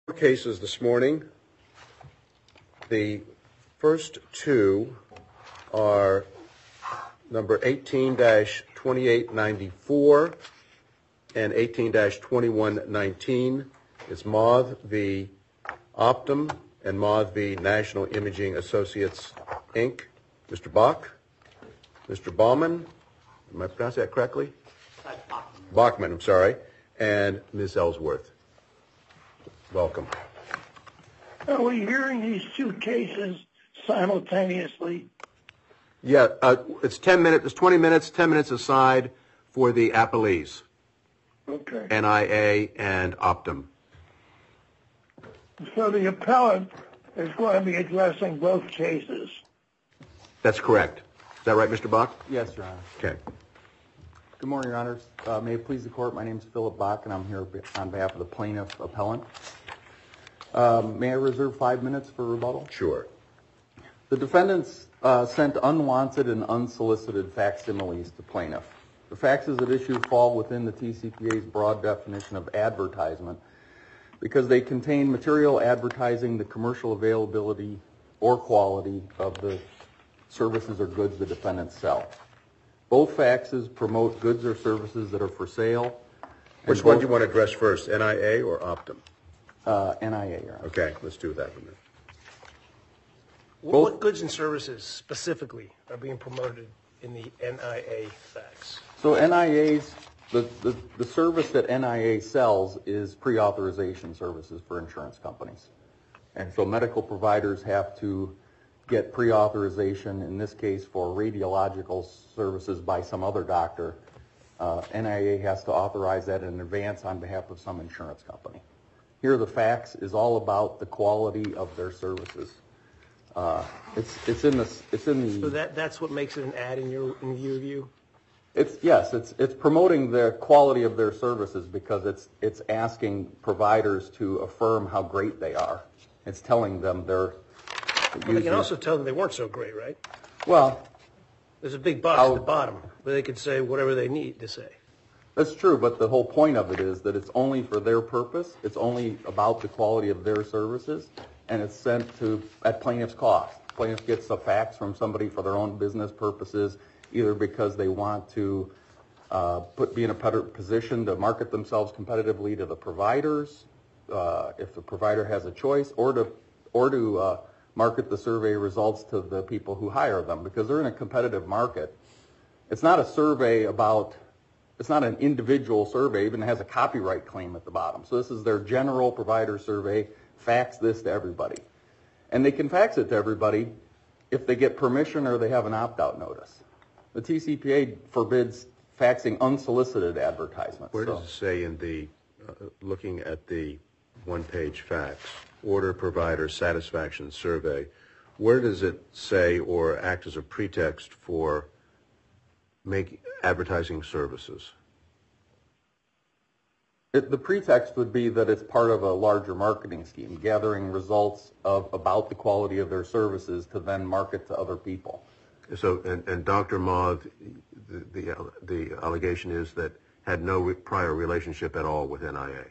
Cases this morning. The first two are number 18-2894 and 18-2119. It's Moth v. Optum and Moth v. National Imaging Associates, Inc. Mr. Bach, Mr. Baumann, am I pronouncing that correctly? Bachman, I'm sorry, and Ms. Ellsworth. Welcome. Are we hearing these two cases simultaneously? Yeah, it's 10 minutes, it's 20 minutes, 10 minutes aside for the appellees. Okay. NIA and Optum. So the appellant is going to be addressing both cases. That's correct. Is that right, Mr. Bach? Yes, Your Honor. Okay. Good morning, Your Honors. May it please the Court, my name is Philip Bach, and I'm here on behalf of the plaintiff appellant. May I reserve 5 minutes for rebuttal? Sure. The defendants sent unwanted and unsolicited facsimiles to plaintiff. The faxes at issue fall within the TCPA's broad definition of advertisement because they contain material advertising the commercial availability or quality of the services or goods the defendants sell. Both faxes promote goods or services that are for sale. Which one do you want to address first, NIA or Optum? NIA, Your Honor. Okay, let's do that for a minute. What goods and services specifically are being promoted in the NIA fax? So NIA's, the service that NIA sells is pre-authorization services for insurance companies. And so medical providers have to get pre-authorization, in this case for radiological services by some other doctor. NIA has to authorize that in advance on behalf of some insurance company. Here the fax is all about the quality of their services. It's in the. So that's what makes it an ad in your view? It's promoting the quality of their services because it's asking providers to affirm how great they are. It's telling them they're. Well, they can also tell them they weren't so great, right? Well, there's a big box at the bottom where they can say whatever they need to say. That's true, but the whole point of it is that it's only for their purpose. It's only about the quality of their services, and it's sent to at plaintiff's cost. Plaintiff gets a fax from somebody for their own business purposes, either because they want to be in a better position to market themselves competitively to the providers, if the provider has a choice, or to market the survey results to the people who hire them, because they're in a competitive market. It's not a survey about. It's not an individual survey, even has a copyright claim at the bottom. So this is their general provider survey, fax this to everybody. And they can fax it to everybody if they get permission or they have an opt-out notice. The TCPA forbids faxing unsolicited advertisements. Where does it say in the, looking at the one-page fax, order provider satisfaction survey, where does it say or act as a pretext for advertising services? The pretext would be that it's part of a larger marketing scheme, gathering results about the quality of their services to then market to other people. So, and Dr. Moth, the allegation is that had no prior relationship at all with NIA.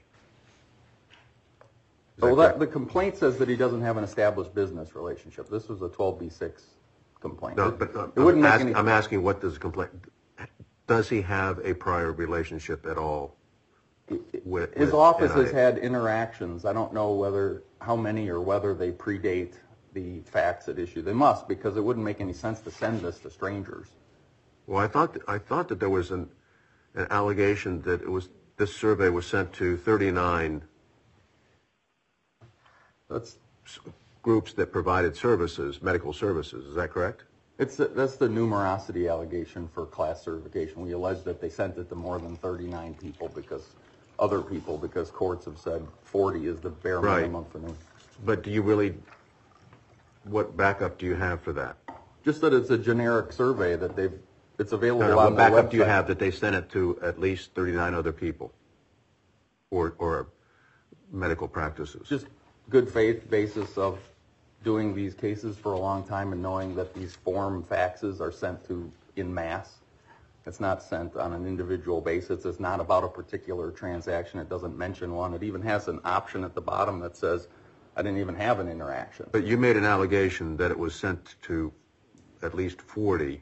Well, the complaint says that he doesn't have an established business relationship. This was a 12B6 complaint. No, but I'm asking, what does the complaint? Does he have a prior relationship at all with his office NIA? has had interactions. I don't know how many or whether they predate the fax at issue. They must, because it wouldn't make any sense to send this to strangers. Well, I thought that there was an allegation that this survey was sent to 39 groups that provided services, medical services. Is that correct? That's the numerosity allegation for class certification. We allege that they sent it to more than 39 people because courts have said 40 is the bare minimum for them. But what backup do you have for that? Just that it's a generic survey that it's available on what their website. What backup do you have that they sent it to at least 39 other people or medical practices? Just good faith basis of doing these cases for a long time and knowing that these form faxes are sent to in mass. It's not sent on an individual basis. It's not about a particular transaction. It doesn't mention one. It even has an option at the bottom that says, I didn't even have an interaction. But you made an allegation that it was sent to at least 40,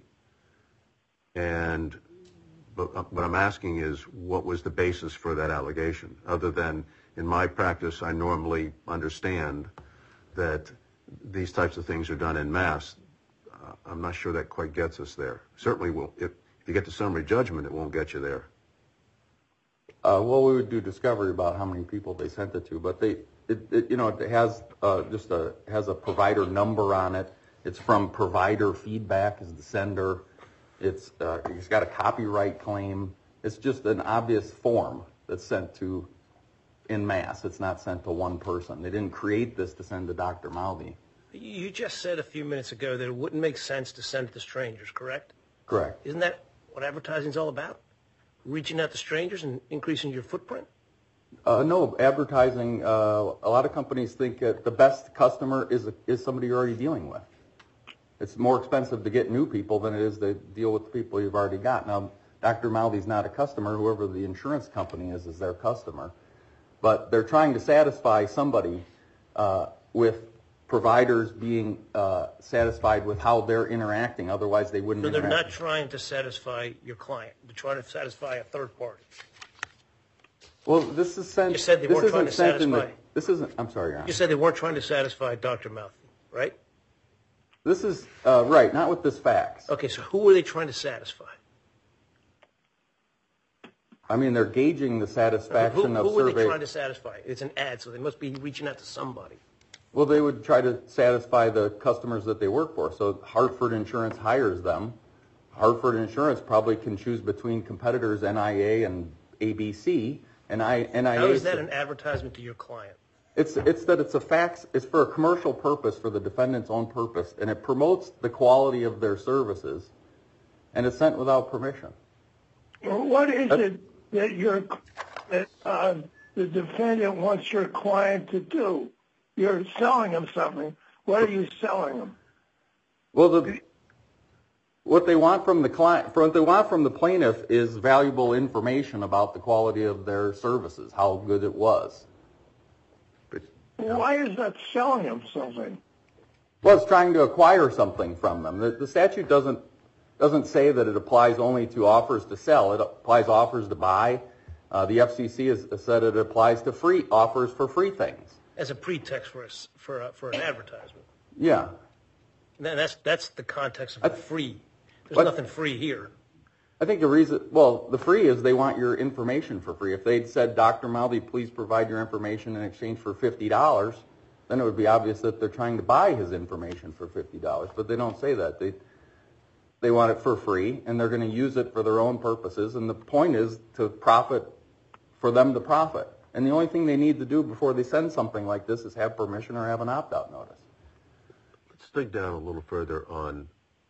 but what I'm asking is, what was the basis for that allegation? Other than, in my practice, I normally understand that these types of things are done en masse. I'm not sure that quite gets us there. Certainly, if you get to summary judgment, it won't get you there. Well, we would do discovery about how many people they sent it to, but it has has a provider number on it. It's from Provider Feedback is the sender. It's got a copyright claim. It's just an obvious form that's sent to en masse. It's not sent to one person. They didn't create this to send to Dr. Maldi. You just said a few minutes ago that it wouldn't make sense to send it to strangers, correct? Correct. Isn't that what advertising's all about? Reaching out to strangers and increasing your footprint? No, advertising, a lot of companies think that the best customer is somebody you're already dealing with. It's more expensive to get new people than it is to deal with the people you've already got. Now, Dr. Maldi's not a customer. Whoever the insurance company is their customer. But they're trying to satisfy somebody with providers being satisfied with how they're interacting. Otherwise, they wouldn't interact. So they're not trying to satisfy your client. They're trying to satisfy a third party. Well, this is sent. You said they weren't trying to satisfy. This isn't. I'm sorry, Your Honor. You said they weren't trying to satisfy Dr. Maldi, right? This is right. Not with this fax. Okay, so who were they trying to satisfy? I mean, they're gauging the satisfaction of Who were survey. they trying to satisfy? It's an ad, so they must be reaching out to somebody. Well, they would try to satisfy the customers that they work for. So Hartford Insurance hires them. Hartford Insurance probably can choose between competitors NIA and ABC. And NIA. How is that an advertisement to your client? It's that it's a fax. It's for a commercial purpose, for the defendant's own purpose, and it promotes the quality of their services, and it's sent without permission. Well, what is it that the defendant wants your client to do? You're selling them something. What are you selling them? Well, what they want from the client, what they want from the plaintiff, is valuable information about the quality of their services, how good it was. Why is that selling them something? Well, it's trying to acquire something from them. The statute doesn't say that it applies only to offers to sell. It applies offers to buy. The FCC has said it applies to free offers for free things. As a pretext for an advertisement. Yeah. And that's the context of the free. There's nothing free here. I think the reason, the free is they want your information for free. If they'd said, Dr. Maldi, please provide your information in exchange for $50, then it would be obvious that they're trying to buy his information for $50. But they don't say that. They want it for free, and they're going to use it for their own purposes. And the point is to profit, for them to profit. And the only thing they need to do before they send something like this is have permission or have an opt-out notice. Let's dig down a little further on,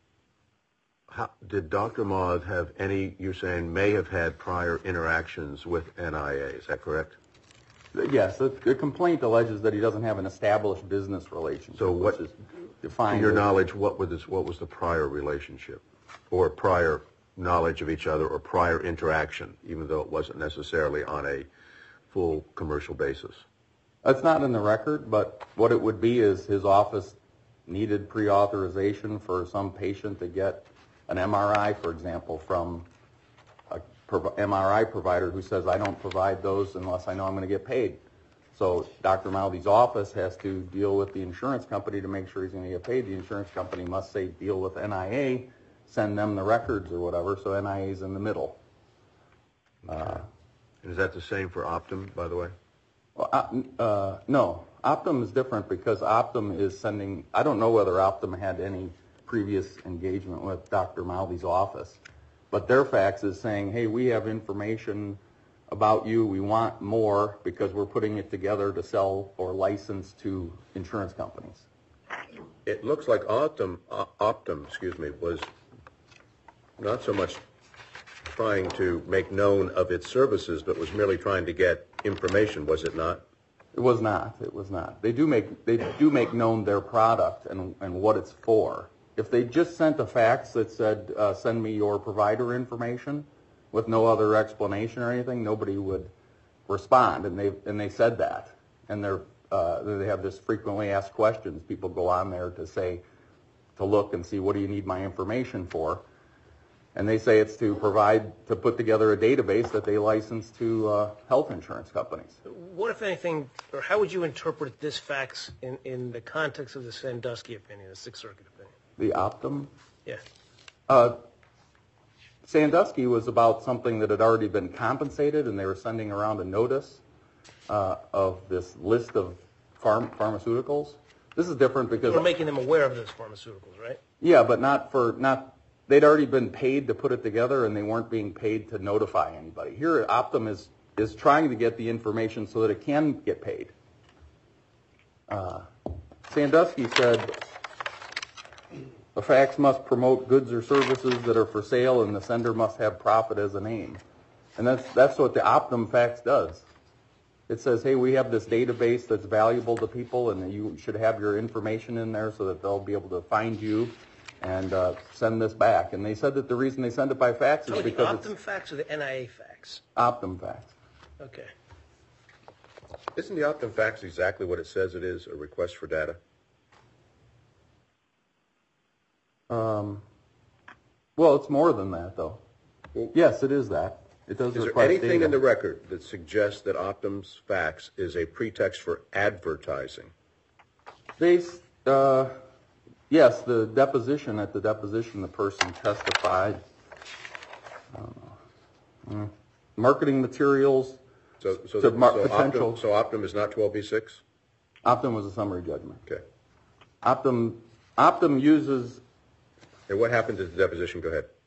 did Dr. Maud have any, you're saying, may have had prior interactions with NIA, is that correct? Yes, the complaint alleges that he doesn't have an established business relationship. So what, which is defined to your as, knowledge, what was the prior relationship? Or prior knowledge of each other, or prior interaction, even though it wasn't necessarily on a full commercial basis? That's not in the record, but what it would be is his office needed pre-authorization for some patient to get an MRI, for example, from a MRI provider who says, I don't provide those unless I know I'm going to get paid. So Dr. Maldi's office has to deal with the insurance company to make sure he's going to get paid. The insurance company must say, deal with NIA, send them the records or whatever, so NIA is in the middle. And is that the same for Optum, by the way? Well, no. Optum is different because Optum is sending, I don't know whether Optum had any previous engagement with Dr. Maldi's office, but their fax is saying, hey, we have information about you, we want more because we're putting it together to sell or license to insurance companies. It looks like Optum, was not so much trying to make known of its services, but was merely trying to get information, was it not? It was not. It was not. They do make known their product and what it's for, if they just sent a fax that said, send me your provider information with no other explanation or anything, nobody would respond. And they said that. And they have this frequently asked questions. People go on there to look and see, what do you need my information for? And they say it's to put together a database that they license to health insurance companies. What, if anything, or how would you interpret this fax in the context of the Sandusky opinion, the Sixth Circuit opinion? The Optum? Yeah. Sandusky was about something that had already been compensated, and they were sending around a notice of this list of pharmaceuticals. This is different because we're making them aware of those pharmaceuticals, right? Yeah, but they'd already been paid to put it together, and they weren't being paid to notify anybody. Here, Optum is trying to get the information so that it can get paid. Sandusky said a fax must promote goods or services that are for sale, and the sender must have profit as an aim. And that's what the Optum fax does. It says, hey, we have this database that's valuable to people, and you should have your information in there so that they'll be able to find you and send this back. And they said that the reason they send it by fax is because the Optum fax or the NIA fax? Optum fax. Okay. Isn't the Optum fax exactly what it says it is, a request for data? Well, it's more than that, though. Well, yes, it is that. It does. Is there request anything data in the record that suggests that Optum's fax is a pretext for advertising? Yes, the deposition. At the deposition, the person testified. Marketing materials. So potential. Optum is not 12b-6? Optum was a summary judgment. Okay. Optum uses. And what happened to the deposition? Go ahead.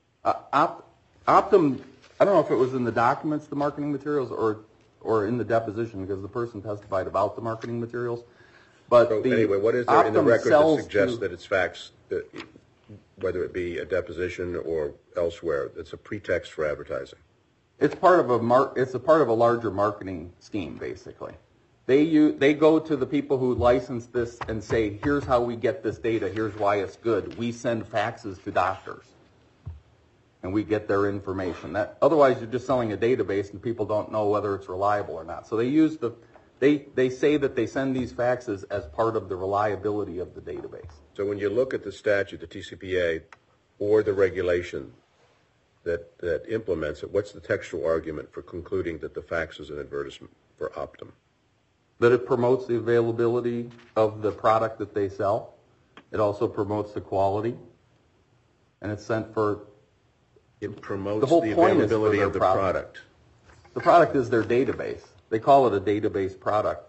Optum. I don't know if it was in the documents, the marketing materials, or in the deposition, because the person testified about the marketing materials. But anyway, what is there in the record that suggests that it's fax, whether it be a deposition or elsewhere, it's a pretext for advertising? It's part of a larger marketing scheme, basically. They go to the people who license this and say, here's how we get this data, here's why it's good. We send faxes to doctors, and we get their information. Otherwise, you're just selling a database, and people don't know whether it's reliable or not. So they say that they send these faxes as part of the reliability of the database. So when you look at the statute, the TCPA, or the regulation that implements it, what's the textual argument for concluding that the fax is an advertisement for Optum? That it promotes the availability of the product that they sell. It also promotes the quality. And it's sent for... It promotes the availability of the product. The product is their database. They call it a database product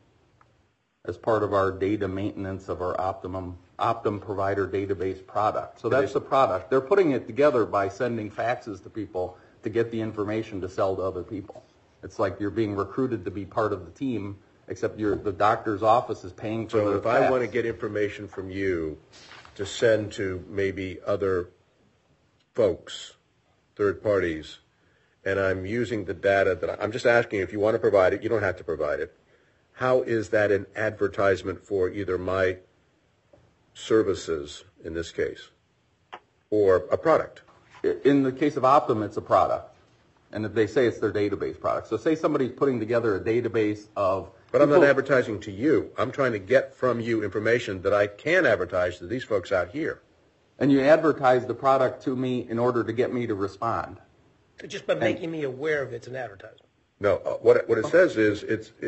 as part of our data maintenance of our Optum provider database product. So that's the product. They're putting it together by sending faxes to people to get the information to sell to other people. It's like you're being recruited to be part of the team, except the doctor's office is paying for the fax. So if I want to get information from you to send to maybe other folks, third parties, and I'm using the data I'm just asking if you want to provide it, you don't have to provide it. How is that an advertisement for either my services, in this case, or a product? In the case of Optum, it's a product. And if they say it's their database product. So say somebody's putting together a database of... But I'm not advertising to you. I'm trying to get from you information that I can advertise to these folks out here. And you advertise the product to me in order to get me to respond. Just by making me aware of it's an advertisement. No, what it says is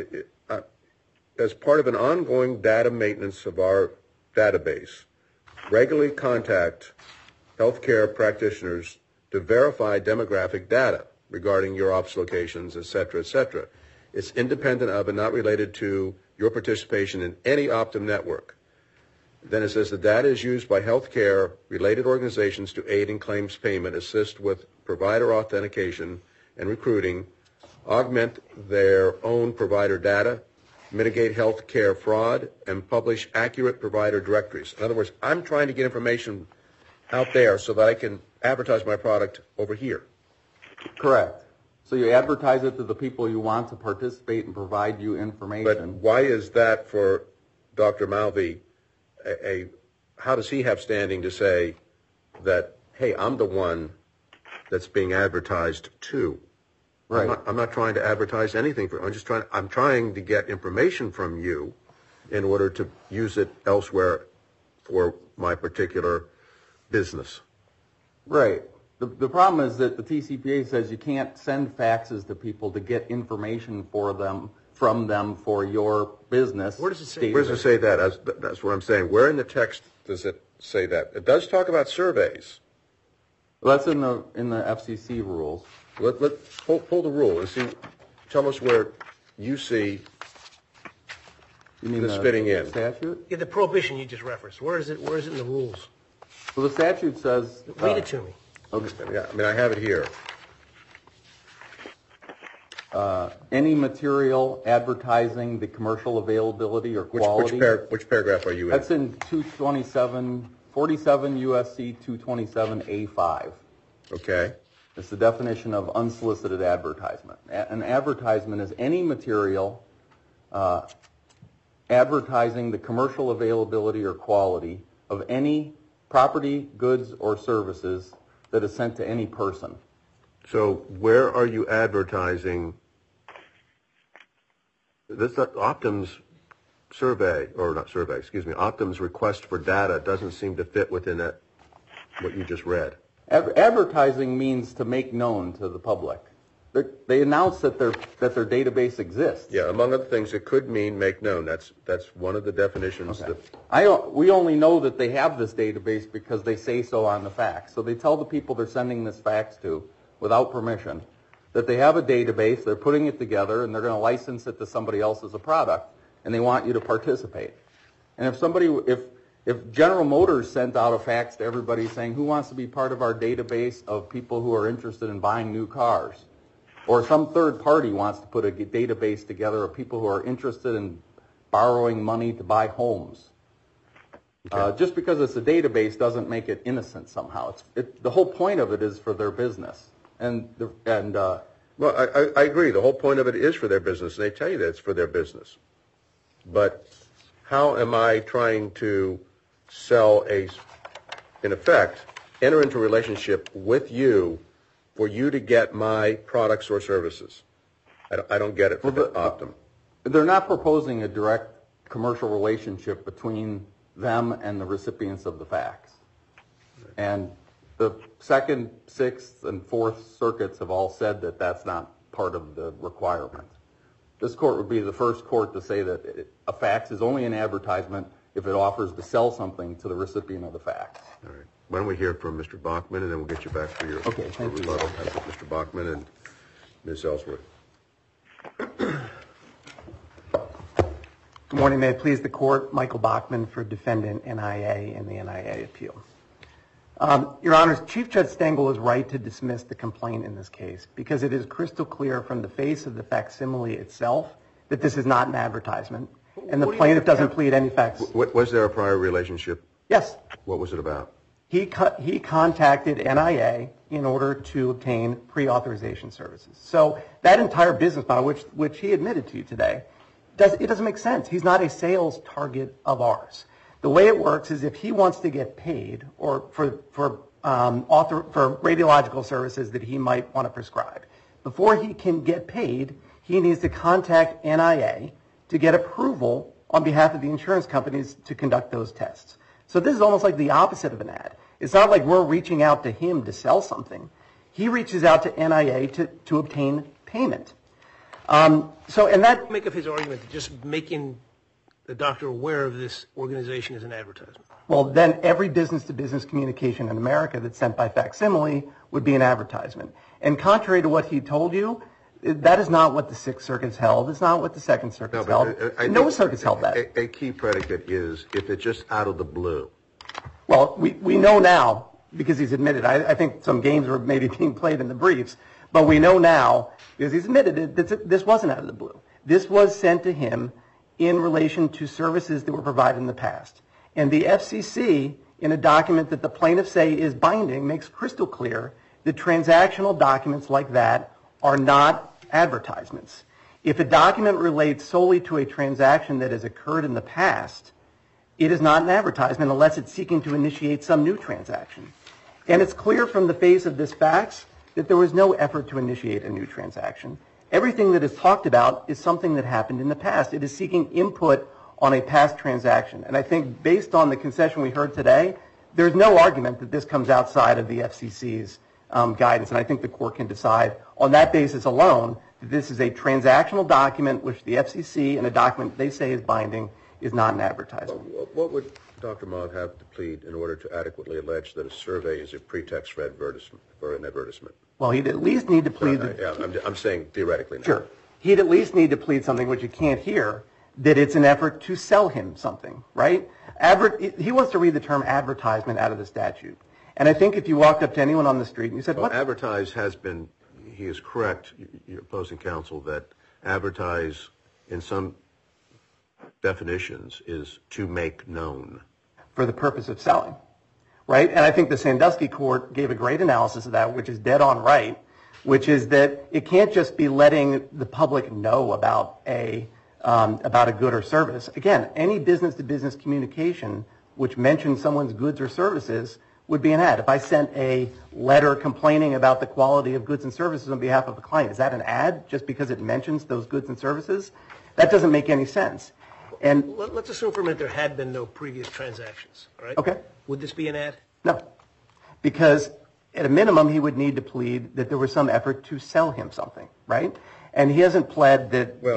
as part of an ongoing data maintenance of our database, regularly contact healthcare practitioners to verify demographic data regarding your office locations, et cetera, et cetera. It's independent of and not related to your participation in any Optum network. Then it says the data is used by healthcare-related organizations to aid in claims payment, assist with provider authentication and recruiting, augment their own provider data, mitigate healthcare fraud, and publish accurate provider directories. In other words, I'm trying to get information out there so that I can advertise my product over here. Correct. So you advertise it to the people you want to participate and provide you information. But why is that for Dr. Malvi a how does he have standing to say that, hey, I'm the one that's being advertised to? Right. I'm not trying to advertise anything I'm trying to get information from you in order to use it elsewhere for my particular business. Right. The problem is that the TCPA says you can't send faxes to people to get information from them for your business. Where does it say? Where does it say that? That's what I'm saying. Where in the text does it say that? It does talk about surveys. Well, that's in the FCC rules. Let's pull the rule and see. Tell us where you see You mean this the fitting in. statute? Yeah, the prohibition you just referenced. Where is it in the rules? Well, the statute says. Read it to me. Okay. Yeah, I mean, I have it here. Any material advertising the commercial availability or quality. Which paragraph are you in? That's in 47 USC 227A5. Okay. It's the definition of unsolicited advertisement. An advertisement is any material advertising the commercial availability or quality of any property, goods, or services that is sent to any person. So where are you advertising? This Optum's survey, or not survey, excuse me, Optum's request for data doesn't seem to fit within that, what you just read. Advertising means to make known to the public. They announce that their database exists. Yeah, among other things, it could mean make known. That's one of the definitions. Okay. We only know that they have this database because they say so on the fax. So they tell the people they're sending this fax to, without permission, that they have a database, they're putting it together, and they're going to license it to somebody else as a product, and they want you to participate. And if General Motors sent out a fax to everybody saying, who wants to be part of our database of people who are interested in buying new cars? Or some third party wants to put a database together of people who are interested in borrowing money to buy homes. Okay. Just because it's a database doesn't make it innocent somehow. The whole point of it is for their business. Well, I agree. The whole point of it is for their business, and they tell you that it's for their business. But how am I trying to sell in effect, enter into a relationship with you for you to get my products or services? I don't get it for Optum. They're not proposing a direct commercial relationship between them and the recipients of the fax. And the Second, Sixth, and Fourth Circuits have all said that that's not part of the requirement. This court would be the first court to say that a fax is only an advertisement if it offers to sell something to the recipient of the fax. All right. Why don't we hear from Mr. Bachman, and then we'll get you back for your rebuttal. Mr. Bachman and Ms. Ellsworth. Good morning. May it please the court. Michael Bachman for defendant NIA and the NIA appeal. Your Honors, Chief Judge Stengel is right to dismiss the complaint in this case because it is crystal clear from the face of the facsimile itself that this is not an advertisement, and the plaintiff doesn't plead any facts. Was there a prior relationship? Yes. What was it about? He contacted NIA in order to obtain pre-authorization services. So that entire business model, which he admitted to you today, it doesn't make sense. He's not a sales target of ours. The way it works is if he wants to get paid or for radiological services that he might want to prescribe, before he can get paid, he needs to contact NIA to get approval on behalf of the insurance companies to conduct those tests. So this is almost like the opposite of an ad. It's not like we're reaching out to him to sell something. He reaches out to NIA to obtain payment. Make of his argument that just making the doctor aware of this organization is an advertisement. Well, then every business-to-business communication in America that's sent by facsimile would be an advertisement. And contrary to what he told you, that is not what the Sixth Circuit's held. It's not what the Second Circuit's held. No circuit's held that. A key predicate is if it's just out of the blue. Well, we know now, because he's admitted, I think some games were maybe being played in the briefs, but we know now, because he's admitted that this wasn't out of the blue. This was sent to him in relation to services that were provided in the past. And the FCC, in a document that the plaintiffs say is binding, makes crystal clear that transactional documents like that are not advertisements. If a document relates solely to a transaction that has occurred in the past, it is not an advertisement unless it's seeking to initiate some new transaction. And it's clear from the face of this fax that there was no effort to initiate a new transaction. Everything that is talked about is something that happened in the past. It is seeking input on a past transaction. And I think based on the concession we heard today, there's no argument that this comes outside of the FCC's guidance. And I think the court can decide on that basis alone that this is a transactional document which the FCC and a document they say is binding is not an advertisement. What would Dr. Moth have to plead in order to adequately allege that a survey is a pretext for an advertisement? Well, he'd at least need to plead. I'm saying theoretically now. Sure. He'd at least need to plead something which you can't hear, that it's an effort to sell him something, right? He wants to read the term advertisement out of the statute. And I think if you walked up to anyone on the street and you said, well, what? Advertise has been, he is correct, your opposing counsel, that advertise in some definitions is to make known. For the purpose of selling, right? And I think the Sandusky court gave a great analysis of that, which is dead on right, which is that it can't just be letting the public know about a good or service. Again, any business-to-business communication which mentions someone's goods or services would be an ad. If I sent a letter complaining about the quality of goods and services on behalf of a client, is that an ad just because it mentions those goods and services? That doesn't make any sense. And let's assume for a minute there had been no previous transactions, all right? Okay. Would this be an ad? No, because at a minimum he would need to plead that there was some effort to sell him something, right? And he hasn't pled that. Well,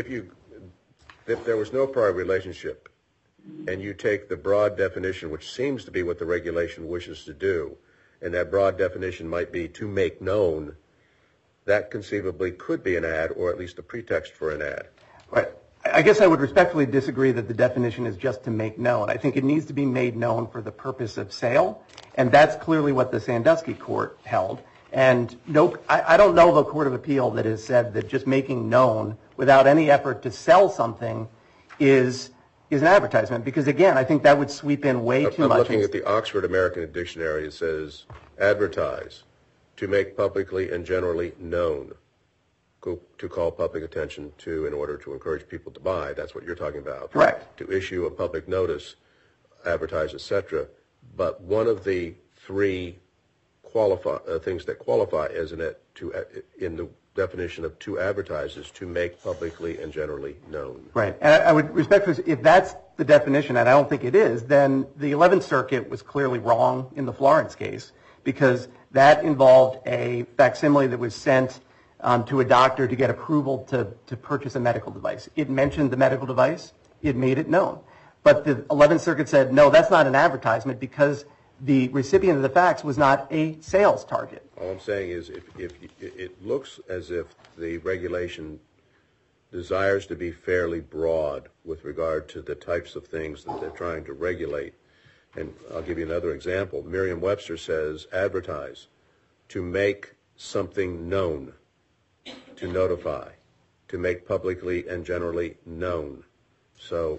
if there was no prior relationship, and you take the broad definition, which seems to be what the regulation wishes to do, and that broad definition might be to make known, that conceivably could be an ad, or at least a pretext for an ad. Right. I guess I would respectfully disagree that the definition is just to make known. I think it needs to be made known for the purpose of sale, and that's clearly what the Sandusky court held. And no, I don't know of a court of appeal that has said that just making known without any effort to sell something is an advertisement, because again, I think that would sweep in way too much. I'm looking at the Oxford American Dictionary. It says advertise, to make publicly and generally known, to call public attention to in order to encourage people to buy. That's what you're talking about. Correct. To issue a public notice, advertise, etc. But one of the three things that qualify as in the definition of to advertise is to make publicly and generally known. Right. And I would respectfully, if that's the definition, and I don't think it is, then the 11th Circuit was clearly wrong in the Florence case, because that involved a facsimile that was sent to a doctor to get approval to purchase a medical device. It mentioned the medical device. It made it known. But the 11th Circuit said, no, that's not an advertisement because the recipient of the fax was not a sales target. All I'm saying is if it looks as if the regulation desires to be fairly broad with regard to the types of things that they're trying to regulate. And I'll give you another example. Merriam-Webster says advertise, to make something known, to notify, to make publicly and generally known. So,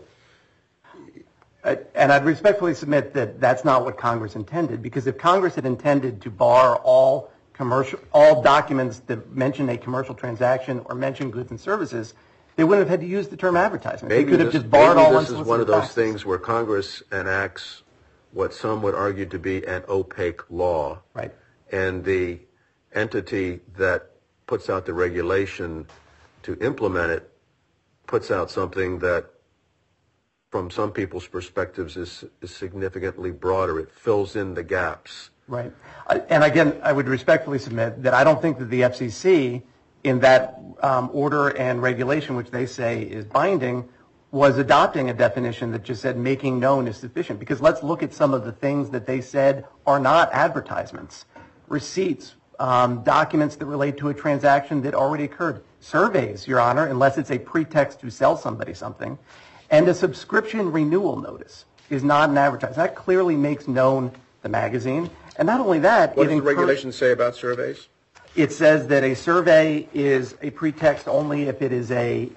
and I'd respectfully submit that that's not what Congress intended, because if Congress had intended to bar all documents that mention a commercial transaction or mention goods and services, they wouldn't have had to use the term advertisement. They could have just barred all unsolicited faxes. This is one of those things where Congress enacts what some would argue to be an opaque law. Right. And the entity that puts out the regulation to implement it puts out something that, from some people's perspectives, is significantly broader. It fills in the gaps. Right. And again, I would respectfully submit that I don't think that the FCC, in that order and regulation, which they say is binding, was adopting a definition that just said making known is sufficient. Because let's look at some of the things that they said are not advertisements. Receipts, documents that relate to a transaction that already occurred. Surveys, Your Honor, unless it's a pretext to sell somebody something. And a subscription renewal notice is not an advertisement. That clearly makes known the magazine. And not only that, what does the regulation say about surveys? It says that a survey is a pretext only if it is a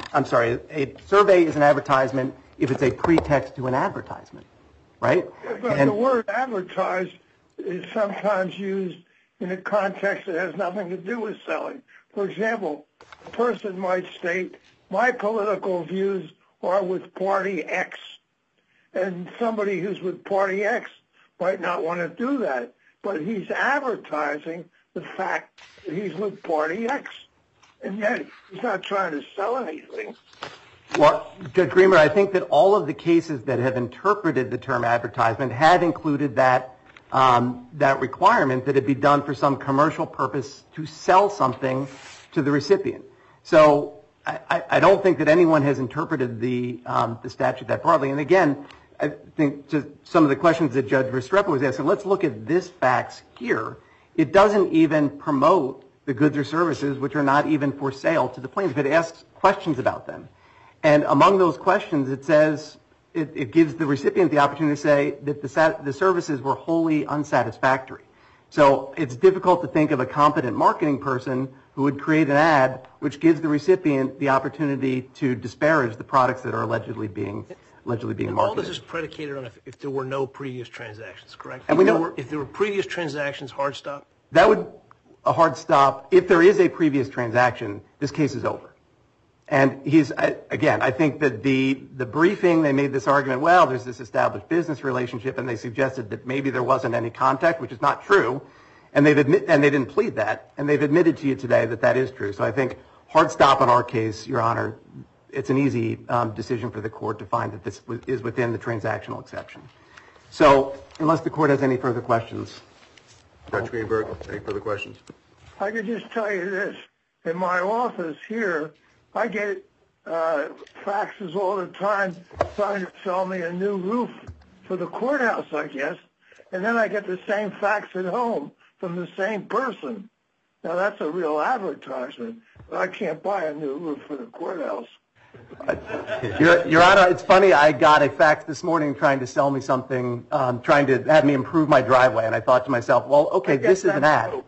survey is an advertisement if it's a pretext to an advertisement, right? But the word advertise is sometimes used in a context that has nothing to do with selling. For example, a person might state, my political views are with party X. And somebody who's with Party X might not want to do that, but he's advertising the fact that he's with Party X, and yet he's not trying to sell anything. Well, Judge Greenberg, I think that all of the cases that have interpreted the term advertisement have included that requirement that it be done for some commercial purpose to sell something to the recipient. So I don't think that anyone has interpreted the statute that broadly. And again, I think just some of the questions that Judge Restrepo was asking, let's look at this facts here. It doesn't even promote the goods or services which are not even for sale to the plaintiff. It asks questions about them. And among those questions, it says, it gives the recipient the opportunity to say that the services were wholly unsatisfactory. So it's difficult to think of a competent marketing person who would create an ad which gives the recipient the opportunity to disparage the products that are allegedly being marketed. All this is predicated on if there were no previous transactions, correct? And if there were previous transactions, hard stop? That would a hard stop. If there is a previous transaction, this case is over. And I think that the briefing, they made this argument, well, there's this established business relationship, and they suggested that maybe there wasn't any contact, which is not true. And they didn't plead that. And they've admitted to you today that that is true. So I think hard stop on our case, Your Honor, it's an easy decision for the court to find that this is within the transactional exception. So unless the court has any further questions. Judge Greenberg, any further questions? I could just tell you this. In my office here, I get faxes all the time trying to sell me a new roof for the courthouse, I guess. And then I get the same fax at home from the same person. Now, that's a real advertisement. But I can't buy a new roof for the courthouse. Your Honor, it's funny. I got a fax this morning trying to sell me something, trying to have me improve my driveway. And I thought to myself, well, okay, this is an ad.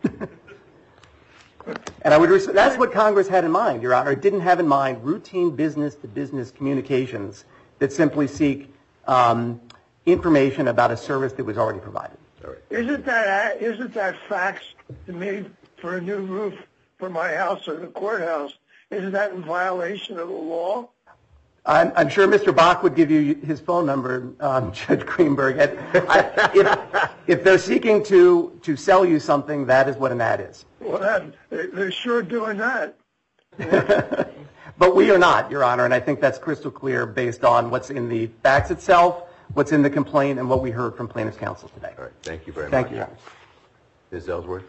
And that's what Congress had in mind, Your Honor. It didn't have in mind routine business-to-business communications that simply seek information about a service that was already provided. All right. Isn't that fax to me for a new roof for my house or the courthouse, isn't that in violation of the law? I'm sure Mr. Bach would give you his phone number, Judge Greenberg. If they're seeking to sell you something, that is what an ad is. Well, they're sure doing that. But we are not, Your Honor, and I think that's crystal clear based on what's in the fax itself, what's in the complaint, and what we heard from plaintiff's counsel today. All right. Thank you very much. Thank you, Your Honor. Ms. Ellsworth.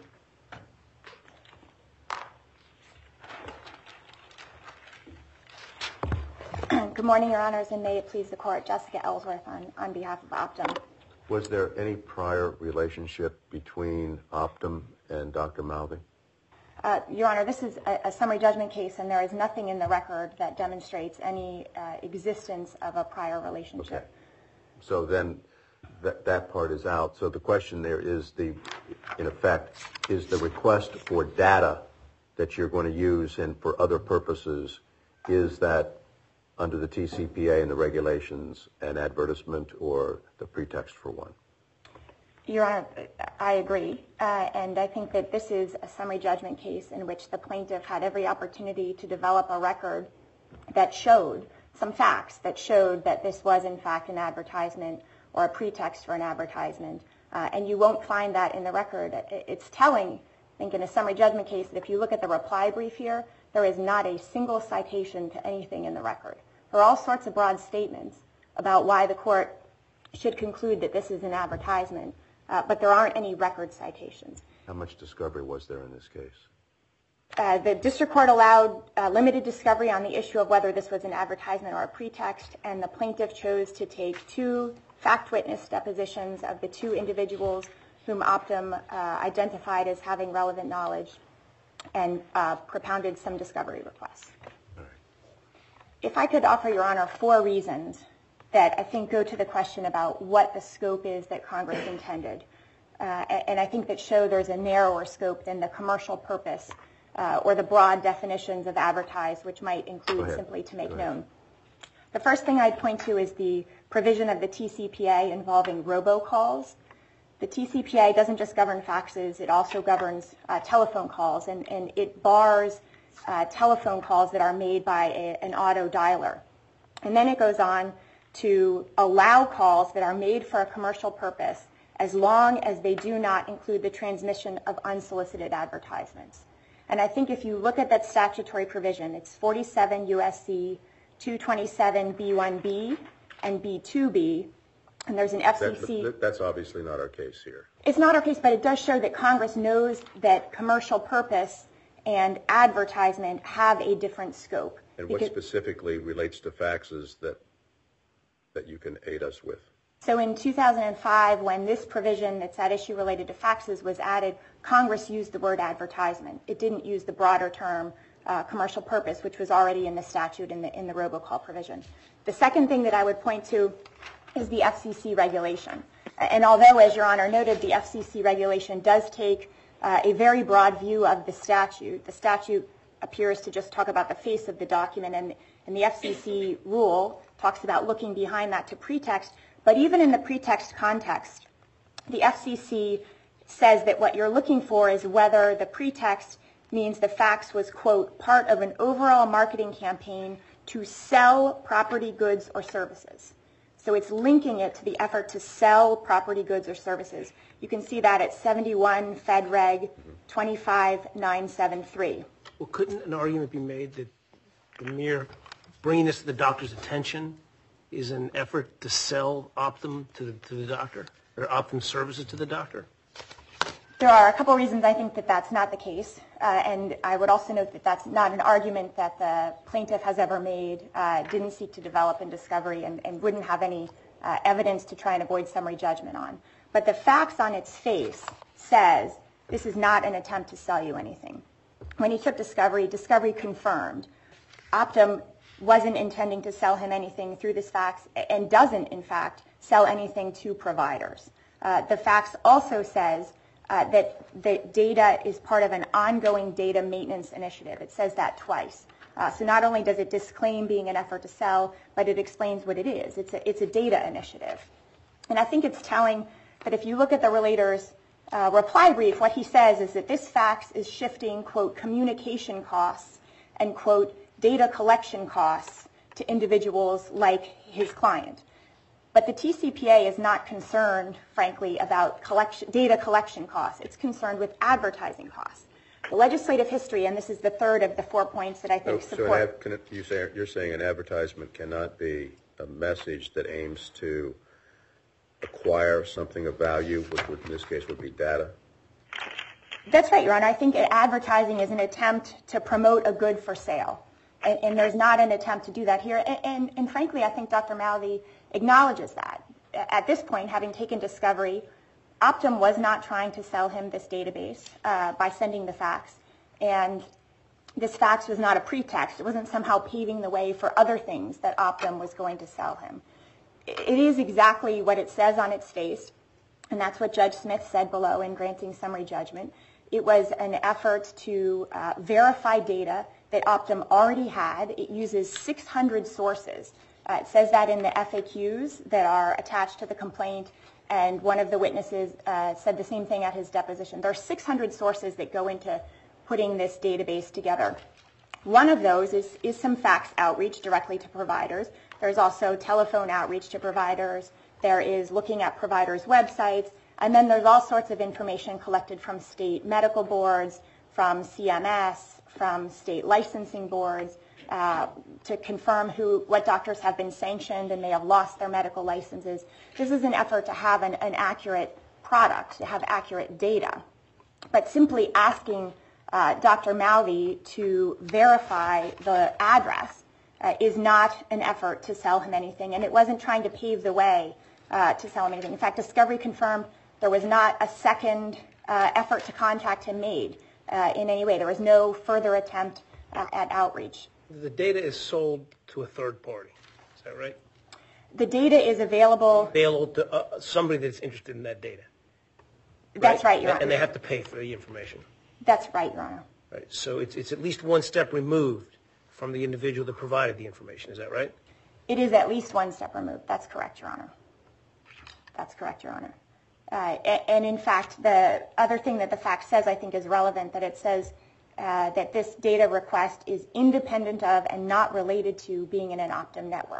Good morning, Your Honors, and may it please the Court, Jessica Ellsworth on behalf of Optum. Was there any prior relationship between Optum and Dr. Malvi? Your Honor, this is a summary judgment case, and there is nothing in the record that demonstrates any existence of a prior relationship. Okay. So then that part is out. So the question there is in effect, is the request for data that you're going to use and for other purposes, is that under the TCPA and the regulations an advertisement or the pretext for one? Your Honor, I agree, and I think that this is a summary judgment case in which the plaintiff had every opportunity to develop a record that showed some facts that showed that this was in fact an advertisement or a pretext for an advertisement, and you won't find that in the record. It's telling, I think, in a summary judgment case that if you look at the reply brief here, there is not a single citation to anything in the record. There are all sorts of broad statements about why the court should conclude that this is an advertisement, but there aren't any record citations. How much discovery was there in this case? The district court allowed limited discovery on the issue of whether this was an advertisement or a pretext, and the plaintiff chose to take 2 fact witness depositions of the 2 individuals whom Optum identified as having relevant knowledge and propounded some discovery requests. All right. If I could offer, Your Honor, 4 reasons that I think go to the question about what the scope is that Congress intended, and I think that show there's a narrower scope than the commercial purpose or the broad definitions of advertise, which might include simply to make known. The first thing I'd point to is the provision of the TCPA involving robocalls. The TCPA doesn't just govern faxes, it also governs telephone calls, and it bars telephone calls that are made by an auto dialer. And then it goes on to allow calls that are made for a commercial purpose as long as they do not include the transmission of unsolicited advertisements. And I think if you look at that statutory provision, it's 47 U.S.C. 227 B1B and B2B, and there's an FCC. That's obviously not our case here. It's not our case, but it does show that Congress knows that commercial purpose and advertisement have a different scope. And what specifically relates to faxes that you can aid us with? So in 2005, when this provision that's at issue related to faxes was added, Congress used the word advertisement. It didn't use the broader term commercial purpose, which was already in the statute in the robocall provision. The second thing that I would point to is the FCC regulation. And although, as Your Honor noted, the FCC regulation does take a very broad view of the statute appears to just talk about the face of the document, and the FCC rule talks about looking behind that to pretext. But even in the pretext context, the FCC says that what you're looking for is whether the pretext means the fax was, quote, part of an overall marketing campaign to sell property, goods, or services. So it's linking it to the effort to sell property, goods, or services. You can see that at 71 Fed Reg 25973. Well, couldn't an argument be made that the mere bringing this to the doctor's attention is an effort to sell Optum to the doctor, or Optum services to the doctor? There are a couple of reasons I think that that's not the case, and I would also note that that's not an argument that the plaintiff has ever made, didn't seek to develop in discovery, and wouldn't have any evidence to try and avoid summary judgment on. But the fax on its face says this is not an attempt to sell you anything. When he took discovery confirmed Optum wasn't intending to sell him anything through this fax and doesn't, in fact, sell anything to providers. The fax also says that the data is part of an ongoing data maintenance initiative. It says that twice. So not only does it disclaim being an effort to sell, but it explains what it is. It's a data initiative. And I think it's telling that if you look at the relator's reply brief, what he says is that this fax is shifting, quote, communication costs and, quote, data collection costs to individuals like his client. But the TCPA is not concerned, frankly, about data collection costs. It's concerned with advertising costs. The legislative history, and this is the third of the 4 points that I think support. So you're saying an advertisement cannot be a message that aims to acquire something of value, which in this case would be data? That's right, Your Honor. I think advertising is an attempt to promote a good for sale. And there's not an attempt to do that here. And frankly, I think Dr. Malvi acknowledges that. At this point, having taken discovery, Optum was not trying to sell him this database by sending the fax. And this fax was not a pretext. It wasn't somehow paving the way for other things that Optum was going to sell him. It is exactly what it says on its face, and that's what Judge Smith said below in granting summary judgment. It was an effort to verify data that Optum already had. It uses 600 sources. It says that in the FAQs that are attached to the complaint, and one of the witnesses said the same thing at his deposition. There are 600 sources that go into putting this database together. One of those is some fax outreach directly to providers. There's also telephone outreach to providers. There is looking at providers' websites. And then there's all sorts of information collected from state medical boards, from CMS, from state licensing boards to confirm what doctors have been sanctioned and they have lost their medical licenses. This is an effort to have an accurate product, to have accurate data. But simply asking Dr. Malvi to verify the address is not an effort to sell him anything, and it wasn't trying to pave the way to sell him anything. In fact, discovery confirmed there was not a second effort to contact him made in any way. There was no further attempt at outreach. The data is sold to a third party. Is that right? The data is available to somebody that's interested in that data. That's right, Your Honor. And they have to pay for the information. That's right, Your Honor. Right. So it's at least one step removed from the individual that provided the information. Is that right? It is at least one step removed. That's correct, Your Honor. That's correct, Your Honor. And in fact, the other thing that the fact says I think is relevant, that it says that this data request is independent of and not related to being in an Optum network.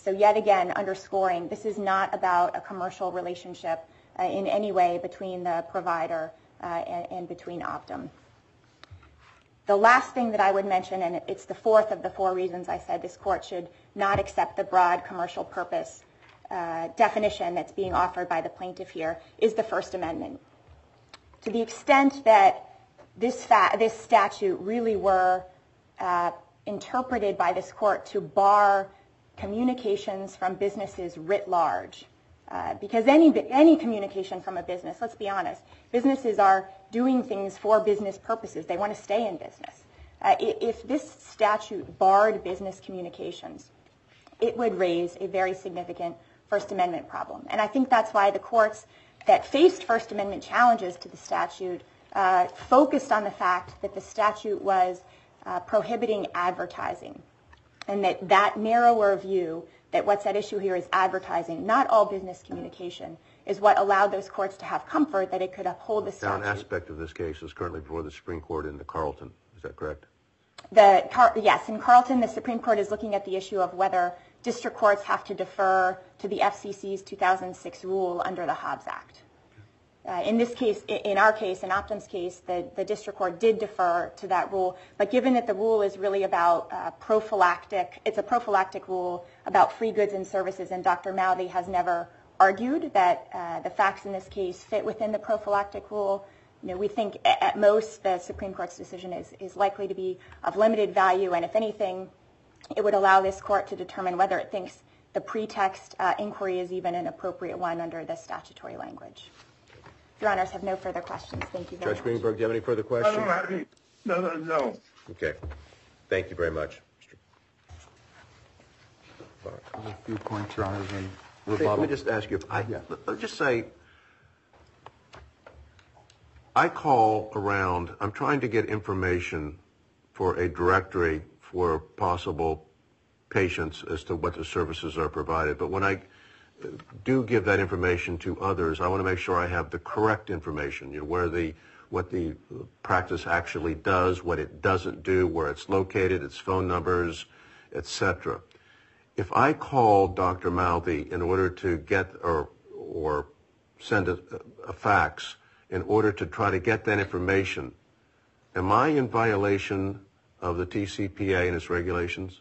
So yet again, underscoring this is not about a commercial relationship in any way between the provider and between Optum. The last thing that I would mention, and it's the fourth of the four reasons I said this court should not accept the broad commercial purpose definition that's being offered by the plaintiff here, is the First Amendment. To the extent that this statute really were interpreted by this court to bar communications from businesses writ large, because any communication from a business, let's be honest, businesses are doing things for business purposes. They want to stay in business. If this statute barred business communications, it would raise a very significant First Amendment problem. And I think that's why the courts that faced First Amendment challenges to the statute focused on the fact that the statute was prohibiting advertising, and that narrower view that what's at issue here is advertising, not all business communication, is what allowed those courts to have comfort that it could uphold the statute. Now, an aspect of this case is currently before the Supreme Court in the Carlton. Is that correct? Yes, in Carlton, the Supreme Court is looking at the issue of whether district courts have to defer to the FCC's 2006 rule under the Hobbs Act. In this case, in our case, in Optum's case, the district court did defer to that rule. But given that the rule is really about prophylactic, it's a prophylactic rule about free goods and services, and Dr. Mouthy has never argued that the facts in this case fit within the prophylactic rule. You know, we think at most the Supreme Court's decision is likely to be of limited value, and if anything, it would allow this court to determine whether it thinks the pretext inquiry is even an appropriate one under the statutory language. If Your Honors have no further questions, thank you very much. Judge Greenberg, do you have any further questions? I don't have any. No. Okay. Thank you very much. A few points, Your Honors, and Let me just ask you, let's just say I call around, I'm trying to get information for a directory for possible patients as to what the services are provided. But when I do give that information to others, I want to make sure I have the correct information, you know, what the practice actually does, what it doesn't do, where it's located, its phone numbers, etc. If I call Dr. Mouthy in order to get or send a fax in order to try to get that information, am I in violation of the TCPA and its regulations?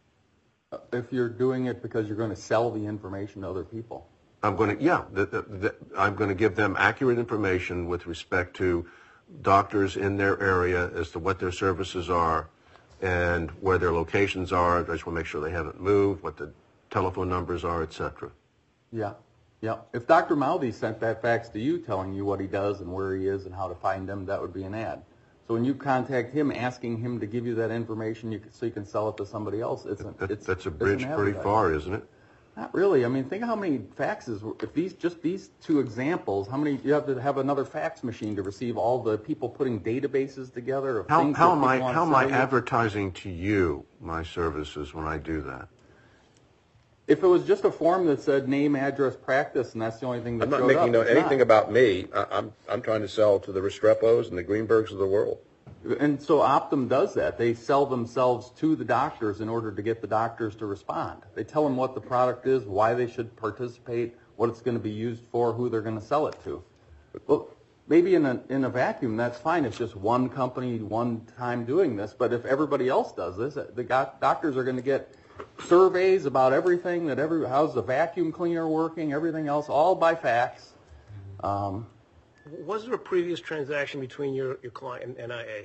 If you're doing it because you're going to sell the information to other people. I'm going to, I'm going to give them accurate information with respect to doctors in their area as to what their services are and where their locations are. I just want to make sure they haven't moved, what the telephone numbers are, etc. Yeah. If Dr. Mouthy sent that fax to you telling you what he does and where he is and how to find him, that would be an ad. So when you contact him asking him to give you that information so you can sell it to somebody else, that's a bridge pretty far, isn't it? Not really. I mean, think of how many faxes, if these two examples, how many, you have to have another fax machine to receive all the people putting databases together of things. How am I advertising to you my services when I do that? If it was just a form that said name, address, practice, and that's the only thing that showed up. I'm not making anything about me. I'm trying to sell to the Restrepos and the Greenbergs of the world. And so Optum does that. They sell themselves to the doctors in order to get the doctors to respond. They tell them what the product is, why they should participate, what it's going to be used for, who they're going to sell it to. Well, maybe in a vacuum, that's fine. It's just one company, one time doing this. But if everybody else does this, the doctors are going to get surveys about everything, how's the vacuum cleaner working, everything else, all by fax. Was there a previous transaction between your client and NIA?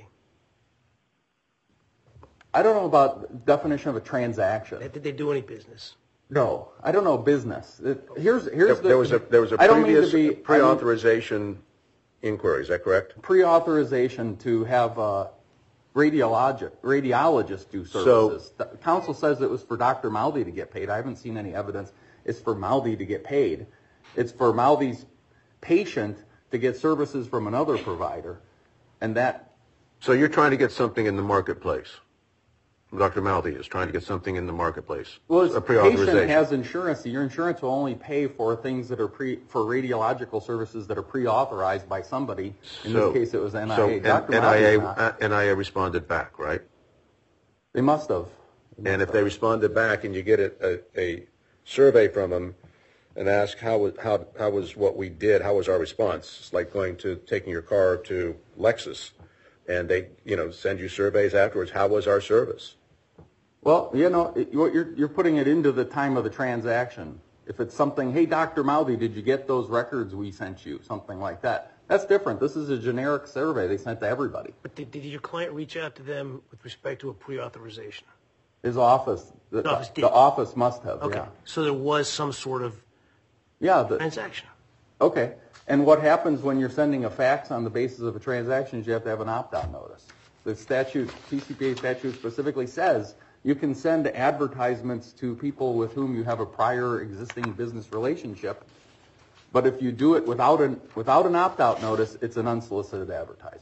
I don't know about the definition of a transaction. Did they do any business? No, I don't know business. There was a previous pre-authorization inquiry. Is that correct? Pre-authorization to have radiologists do services. The counsel says it was for Dr. Mouthy to get paid. I haven't seen any evidence it's for Mouthy to get paid. It's for Mouthy's patient to get services from another provider. So you're trying to get something in the marketplace. Dr. Mouthy is trying to get something in the marketplace. Well, if a patient has insurance, your insurance will only pay for things that are for radiological services that are pre-authorized by somebody. In this case, it was NIA. So NIA responded back, right? They must have. And if they responded back and you get a survey from them and ask how was what we did, how was our response? It's like taking your car to Lexus, and they send you surveys afterwards. How was our service? Well, you're putting it into the time of the transaction. If it's something, hey, Dr. Mouthy, did you get those records we sent you? Something like that. That's different. This is a generic survey they sent to everybody. But did your client reach out to them with respect to a pre-authorization? His office. The office must have, okay. Yeah. So there was some sort of transaction. Okay. And what happens when you're sending a fax on the basis of a transaction is you have to have an opt-out notice. The TCPA statute specifically says you can send advertisements to people with whom you have a prior existing business relationship, but if you do it without an opt-out notice, it's an unsolicited advertisement.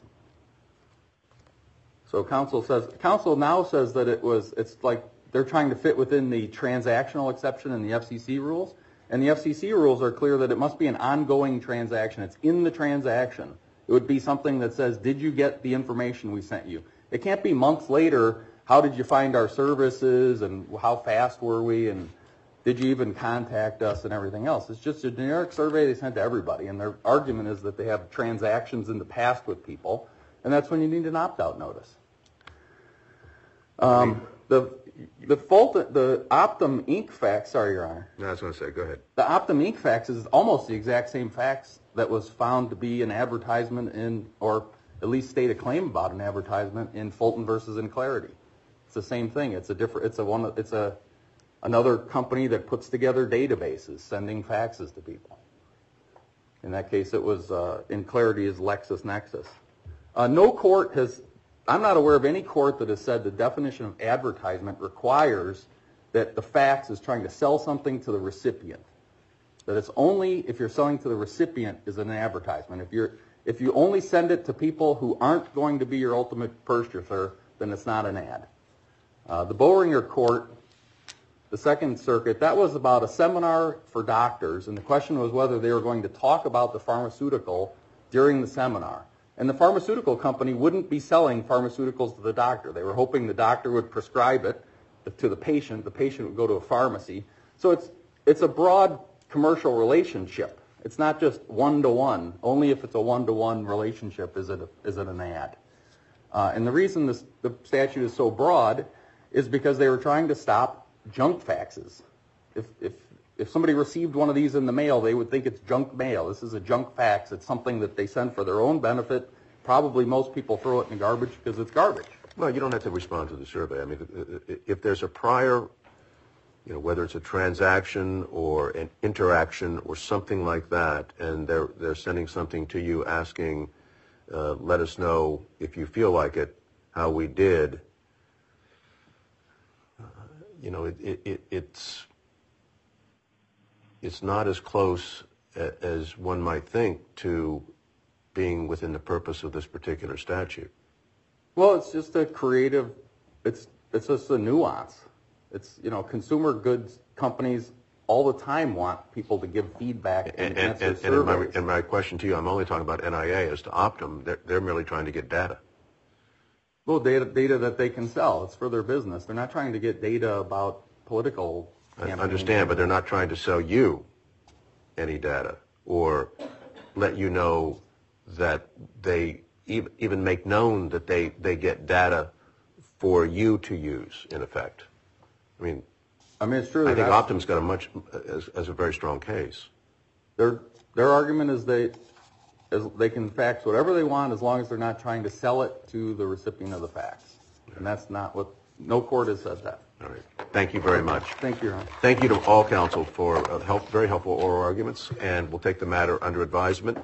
So counsel now says that it's like they're trying to fit within the transactional exception in the FCC rules, and the FCC rules are clear that it must be an ongoing transaction. It's in the transaction. It would be something that says, did you get the information we sent you? It can't be months later, how did you find our services and how fast were we and did you even contact us and everything else? It's just a generic survey they sent to everybody, and their argument is that they have transactions in the past with people, and that's when you need an opt-out notice. The Optum Inc. fax, sorry, Your Honor. No, I was going to say, go ahead. The Optum Inc. fax is almost the exact same fax that was found to be an advertisement or at least state a claim about an advertisement in Fulton versus in Clarity. It's the same thing. It's another company that puts together databases, sending faxes to people. In that case, it was in Clarity is LexisNexis. No court has. I'm not aware of any court that has said the definition of advertisement requires that the fax is trying to sell something to the recipient. That it's only if you're selling to the recipient is an advertisement. If you only send it to people who aren't going to be your ultimate purchaser, then it's not an ad. The Boehringer Court, the Second Circuit, that was about a seminar for doctors, and the question was whether they were going to talk about the pharmaceutical during the seminar. And the pharmaceutical company wouldn't be selling pharmaceuticals to the doctor. They were hoping the doctor would prescribe it to the patient. The patient would go to a pharmacy. So it's a broad commercial relationship. It's not just one-to-one. Only if it's a one-to-one relationship is it an ad. And the reason the statute is so broad is because they were trying to stop junk faxes. If somebody received one of these in the mail, they would think it's junk mail. This is a junk fax. It's something that they send for their own benefit. Probably most people throw it in the garbage because it's garbage. Well, you don't have to respond to the survey. I mean, if there's a prior, whether it's a transaction or an interaction or something like that, and they're sending something to you asking, let us know if you feel like it, how we did, it's not as close as one might think to being within the purpose of this particular statute. Well, it's just a creative, it's just a nuance. It's, consumer goods companies all the time want people to give feedback and answer surveys. And my question to you, I'm only talking about NIA as to Optum. They're merely trying to get data. Well, data that they can sell. It's for their business. They're not trying to get data about political campaigns. I understand, but they're not trying to sell you any data or let you know that they even make known that they get data for you to use, in effect. I mean, it's true. I think Optum's got a very strong case. Their argument is they can fax whatever they want as long as they're not trying to sell it to the recipient of the fax. And that's not what, no court has said that. All right. Thank you very much. Thank you, Your Honor. Thank you to all counsel for very helpful oral arguments, and we'll take the matter under advisement.